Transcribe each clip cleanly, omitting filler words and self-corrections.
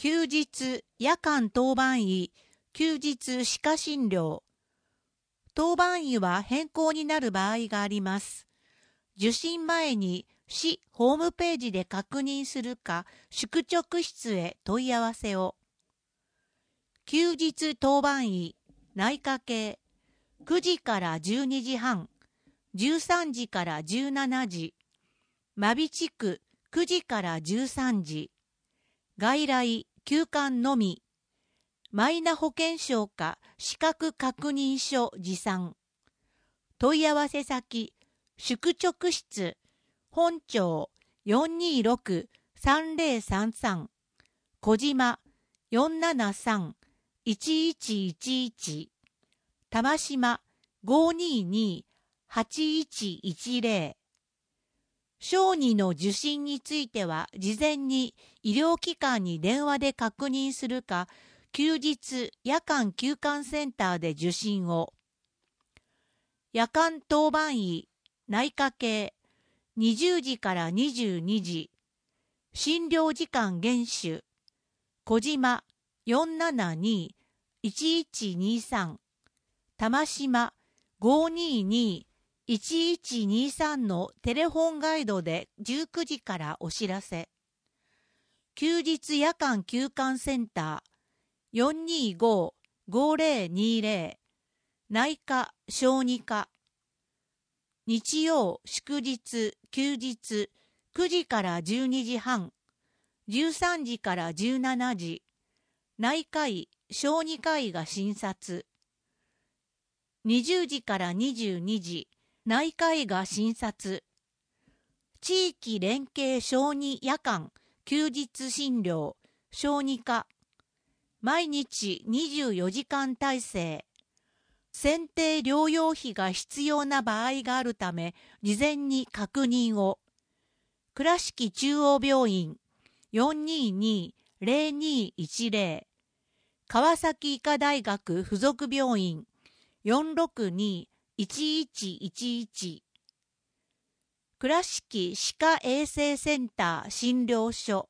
休日夜間当番医、休日歯科診療。当番医は変更になる場合があります。受診前に市ホームページで確認するか、宿直室へ問い合わせを。休日当番医、内科系、9時から12時半、13時から17時、真備地区9時から13時、外来、休館のみ、マイナ保険証か資格確認書持参。問い合わせ先、宿直室、本庁 426-3033、小島 473-1111、玉島 522-8110。小児の受診については、事前に医療機関に電話で確認するか、休日夜間休館センターで受診を。夜間当番医、内科系、20時から22時、診療時間厳守、小島 472-1123、玉島 522-1123 のテレフォンガイドで19時からお知らせ。休日夜間休館センター 425-5020、内科小児科。日曜祝日休日9時から12時半、13時から17時、内科医小児科医が診察。20時から22時、内科医が診察。地域連携小児夜間休日診療小児科。毎日24時間体制。選定療養費が必要な場合があるため、事前に確認を。倉敷中央病院 422-0210、川崎医科大学附属病院 462-1111、倉敷歯科衛生センター診療所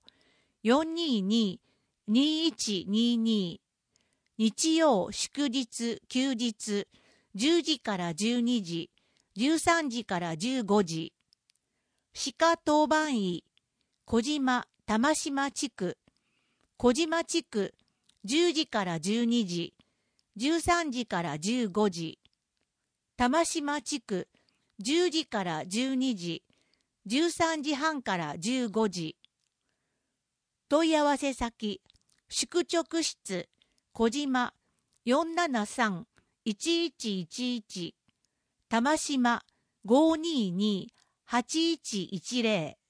422-2122、日曜祝日休日10時から12時、13時から15時。歯科当番医、小島玉島地区、小島地区10時から12時、13時から15時。玉島地区10時から12時、13時半から15時。問い合わせ先、宿直室、小島 473-1111、玉島 522-8110。